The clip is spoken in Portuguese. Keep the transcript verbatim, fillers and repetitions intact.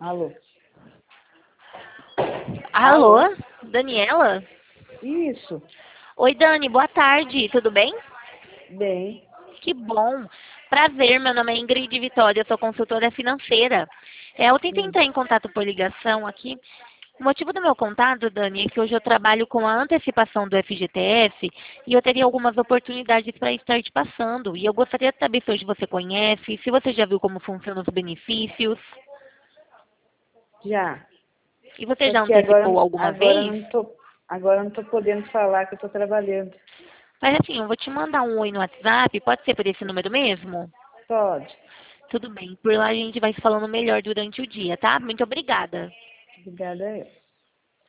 Alô? Alô, Alô? Daniela? Isso. Oi, Dani, boa tarde, tudo bem? Bem. Que bom. Prazer, meu nome é Ingrid Vitória, eu sou consultora financeira. É, eu tentei Hum. entrar em contato por ligação aqui. O motivo do meu contato, Dani, é que hoje eu trabalho com a antecipação do F G T S e eu teria algumas oportunidades para estar te passando. E eu gostaria de saber se hoje você conhece, se você já viu como funcionam os benefícios. Já. E você Só já que agora, antecipou alguma agora vez? não tô, agora não tô podendo falar que eu tô trabalhando. Mas assim, eu vou te mandar um oi no WhatsApp, pode ser por esse número mesmo? Pode. Tudo bem, por lá a gente vai se falando melhor durante o dia, tá? Muito obrigada. Obrigada a eu.